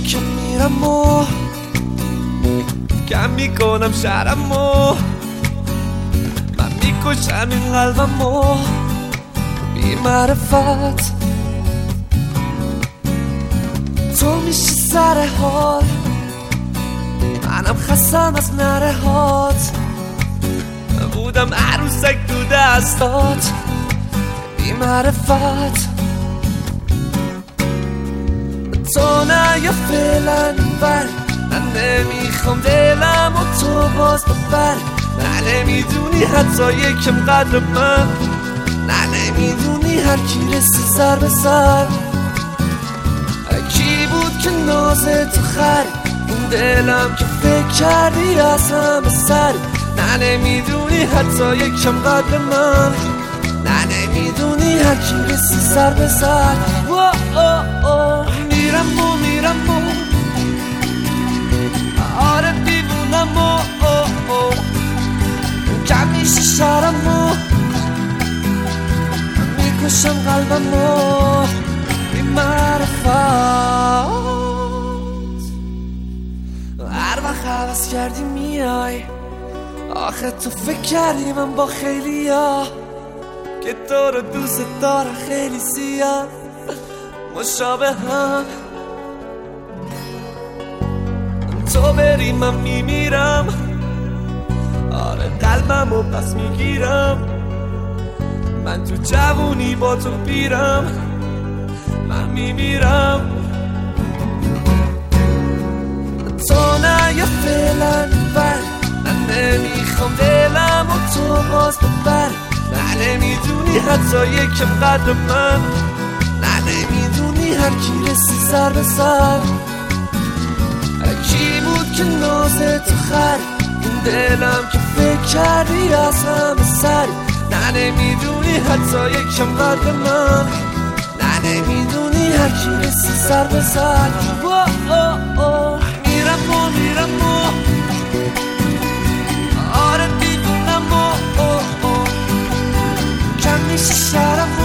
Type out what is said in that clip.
که میرم و کم میکنم شرم و من میکشم این قلبم و بی معرفت تو میشی سر حال منم خستم از نره هات بودم عروسک تو دستات بی معرفت تو نه یا فعلا بر من نمیخوام دلم و تو باز ببر نه نمیدونی حتی یکم قدر من نه نمیدونی هر کی رسی سر به سر کی بود که نازه تو خر اون دلم که فکر کردی از همه سر نه نمیدونی حتی یکم قدر من نه نمیدونی هر کی رسی سر به سر میرم و آره دیوونم و کم میشه شرم و میکشم قلبم و بی معرفت هر وقت حوض کردی میای آخه تو فکر کردی من با خیلی ها که تو رو دوست دارم خیلی زیاد مشابه هم تو بری من میمیرم آره قلبم و پس میگیرم من تو جوونی با تو پیرم من میمیرم تو نه یا فعلا بر من نمیخوام دلم و تو باز ببر نه نمیدونی حتی یکم قدر من نه نمیدونی هر کی رسی سر به سر کی بود که نازه تو خر این دلم که فکر کردی از همه سر نه نمیدونی حتی یکم قدر من نه نمیدونی هر کی رسی سر به سر میرم و آره دیوونم و کم میشه شرم